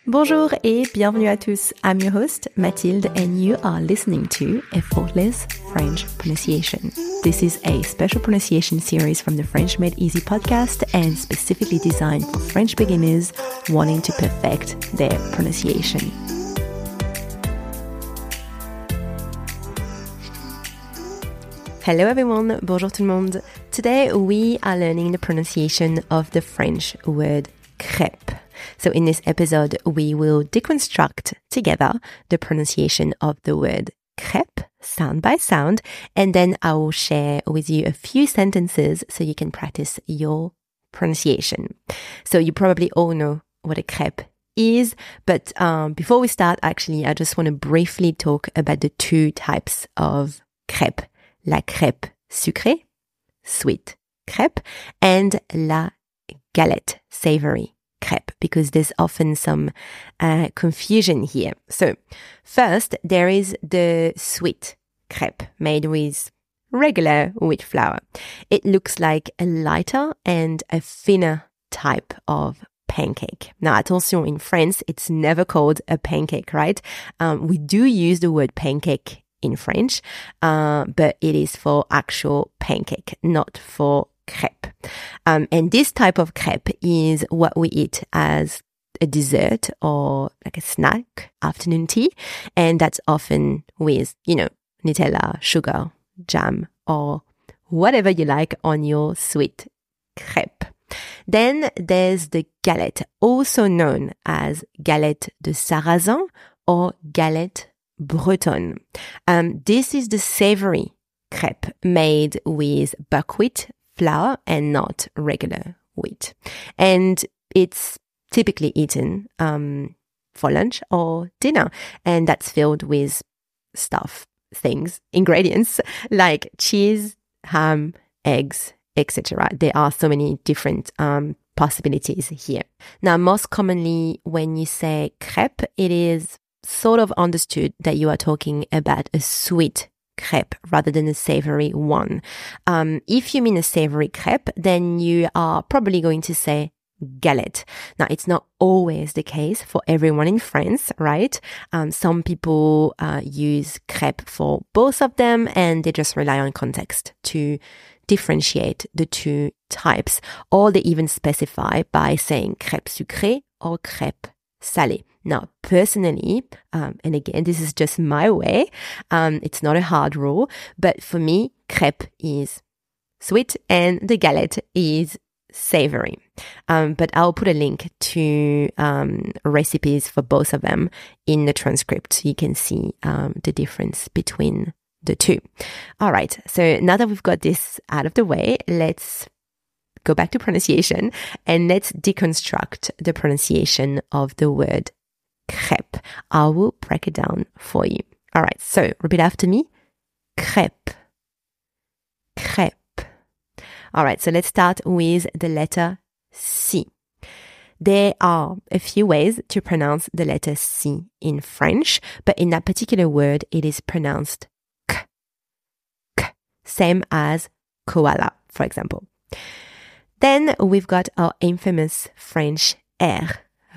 Bonjour et bienvenue à tous. I'm your host, Mathilde, and you are listening to Effortless French Pronunciation. This is a special pronunciation series from the French Made Easy podcast and specifically designed for French beginners wanting to perfect their pronunciation. Hello everyone, bonjour tout le monde. Today we are learning the pronunciation of the French word crêpe. So in this episode, we will deconstruct together the pronunciation of the word crêpe, sound by sound, and then I will share with you a few sentences so you can practice your pronunciation. So you probably all know what a crêpe is, but before we start, actually, I just want to briefly talk about the two types of crêpe. La crêpe sucrée, sweet crêpe, and la galette, savory crêpe, because there's often some confusion here. So first, there is the sweet crêpe made with regular wheat flour. It looks like a lighter and a thinner type of pancake. Now, attention, in France, it's never called a pancake, right? We do use the word pancake in French, but it is for actual pancake, not for crêpe. And this type of crêpe is what we eat as a dessert or like a snack, afternoon tea. And that's often with, Nutella, sugar, jam, or whatever you like on your sweet crêpe. Then there's the galette, also known as galette de sarrasin or galette bretonne. This is the savory crêpe made with buckwheat flour and not regular wheat. And it's typically eaten for lunch or dinner. And that's filled with ingredients like cheese, ham, eggs, etc. There are so many different possibilities here. Now, most commonly when you say crêpe, it is sort of understood that you are talking about a sweet crêpe rather than a savory one. If you mean a savory crêpe, then you are probably going to say galette. Now, it's not always the case for everyone in France, right? Some people use crêpe for both of them, and they just rely on context to differentiate the two types, or they even specify by saying crêpe sucrée or crêpe salée. Now, personally, and again, this is just my way, it's not a hard rule, but for me, crêpe is sweet and the galette is savory. But I'll put a link to recipes for both of them in the transcript so you can see the difference between the two. All right, so now that we've got this out of the way, let's go back to pronunciation and let's deconstruct the pronunciation of the word crêpe. I will break it down for you. All right, so repeat after me. Crêpe. Crêpe. All right, so let's start with the letter C. There are a few ways to pronounce the letter C in French, but in that particular word, it is pronounced k. K. Same as koala, for example. Then we've got our infamous French R.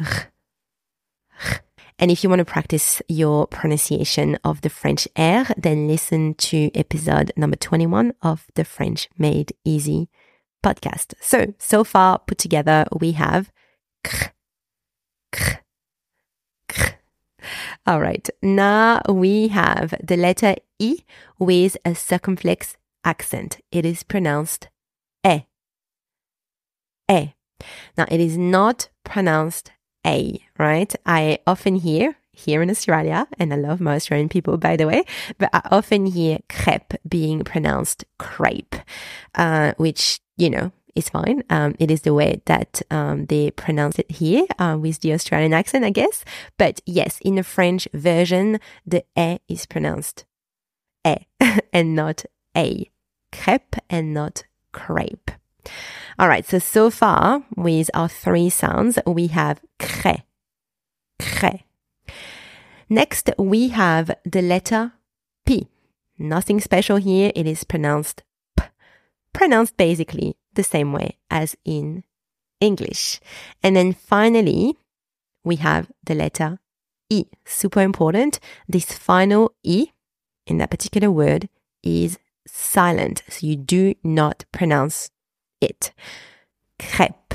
And if you want to practice your pronunciation of the French R, then listen to episode number 21 of the French Made Easy podcast. So far put together, we have kr, kr, kr. All right. Now we have the letter I with a circumflex accent. It is pronounced E. E. Now it is not pronounced A, right? I often hear here in Australia, and I love my Australian people, by the way, but I often hear crêpe being pronounced crepe, which, is fine. It is the way that they pronounce it here with the Australian accent, I guess. But yes, in the French version, the E is pronounced E and not A. Crêpe and not crepe. All right, so far with our three sounds, we have crê, crê. Next, we have the letter P. Nothing special here. It is pronounced P, pronounced basically the same way as in English. And then finally, we have the letter I. Super important. This final I in that particular word is silent. So you do not pronounce it. Crêpe.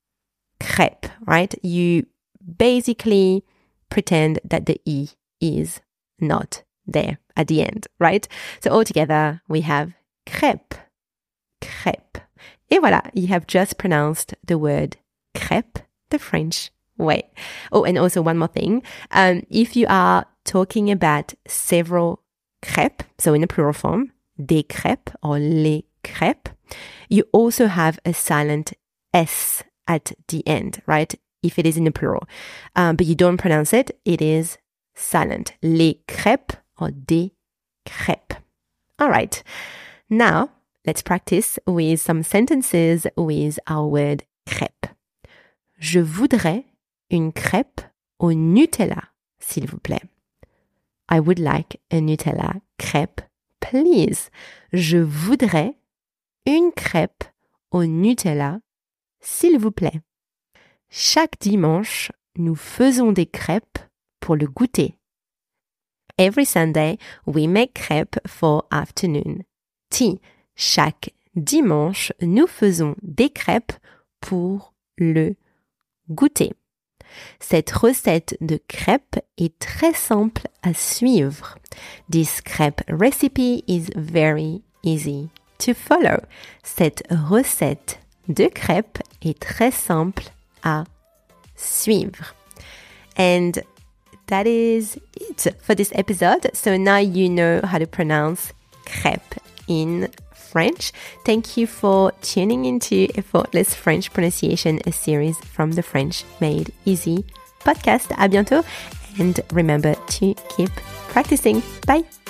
Crêpe, right? You basically pretend that the I is not there at the end, right? So altogether, we have crêpe. Crêpe. Et voilà, you have just pronounced the word crêpe the French way. Oh, and also one more thing. If you are talking about several crêpes, so in a plural form, des crêpes or les crêpes, you also have a silent S at the end, right? If it is in the plural. But you don't pronounce it, it is silent. Les crêpes or des crêpes. All right. Now, let's practice with some sentences with our word crêpe. Je voudrais une crêpe au Nutella, s'il vous plaît. I would like a Nutella crêpe, please. Je voudrais une crêpe au Nutella, s'il vous plaît. Chaque dimanche, nous faisons des crêpes pour le goûter. Every Sunday, we make crêpes for afternoon tea. Chaque dimanche, nous faisons des crêpes pour le goûter. Cette recette de crêpes est très simple à suivre. This crepe recipe is very easy to follow. Cette recette de crêpes est très simple à suivre. And that is it for this episode. So now you know how to pronounce crêpe in French. Thank you for tuning into Effortless French Pronunciation, a series from the French Made Easy podcast. À bientôt. And remember to keep practicing. Bye.